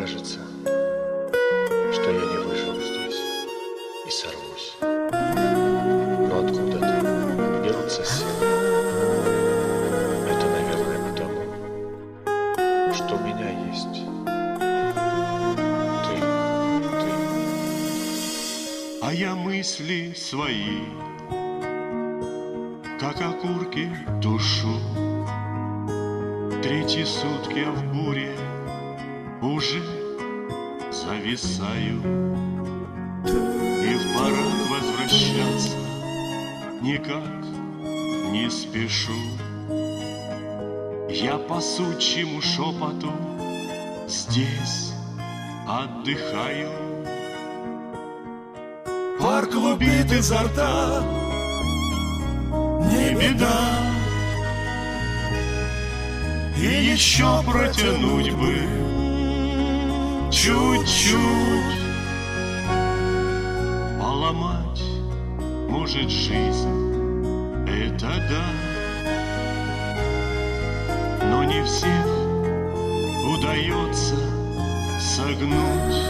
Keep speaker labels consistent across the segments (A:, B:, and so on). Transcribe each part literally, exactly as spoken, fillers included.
A: кажется, что я не выживу здесь и сорвусь. Но откуда-то берутся силы. Это, наверное, потому, что у меня есть ты, ты.
B: А я мысли свои, как окурки, тушу. Третьи сутки в буре уже зависаю, и в барак возвращаться никак не спешу. Я по сучьему шепоту здесь отдыхаю. Пар клубит изо рта, не беда. И еще протянуть бы чуть-чуть, поломать может жизнь, это да. Но не всех удается согнуть.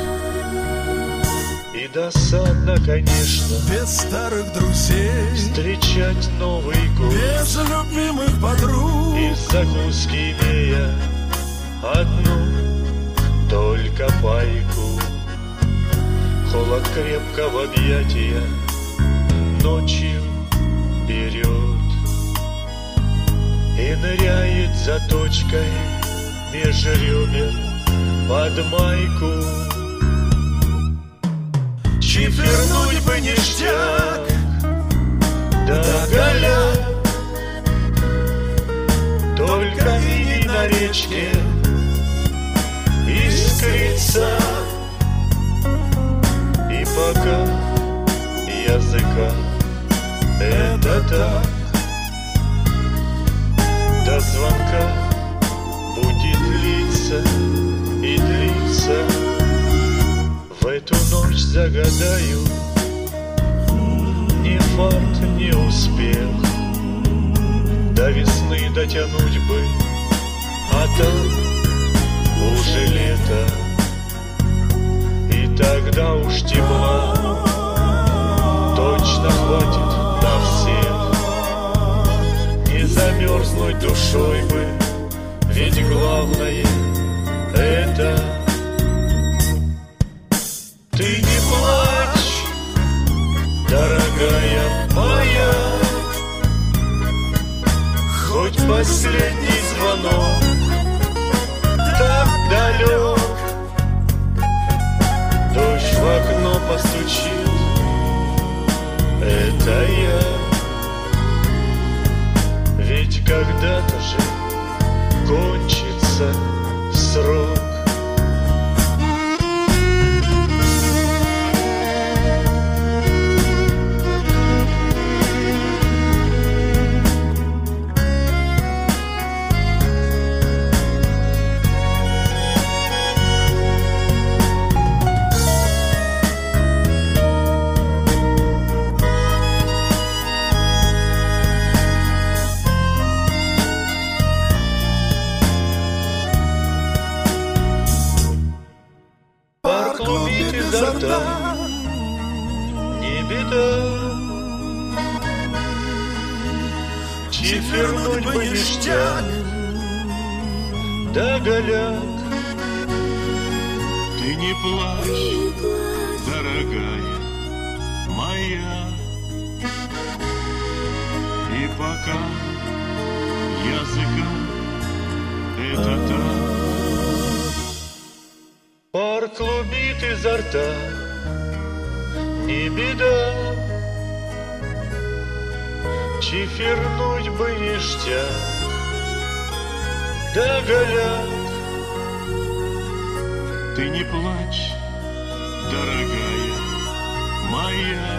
A: И досадно, конечно,
C: без старых друзей
A: встречать Новый год,
C: без любимых подруг,
A: и закуски имея одну только пайку. Холод крепко в объятия ночью берет и ныряет за точкой меж ребер под майку.
C: Чифернуть бы ништяк,
A: да голяк, только и на речке искрится. И пока языка это так, до звонка будет длиться и длиться. В эту ночь загадаю ни фарт, ни успех, до весны дотянуть бы, а там уже лето. И тогда уж тепла точно хватит на всех. Не замерзнуть душой бы, ведь главное это. Ты не плачь, дорогая моя, хоть последний звонок так далек. Дождь в окно постучит, это я. Ведь когда-то же кончится срок. Клубит изо рта, не беда. Чифернуть бы ништяк, да голяк.
B: Ты не плачь, дорогая моя, и пока языка это так.
A: Пар клубит изо рта, не беда. Чифернуть бы ништяк, да голяк.
B: Ты не плачь, дорогая моя,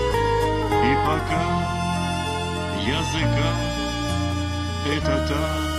B: и пока языка это так.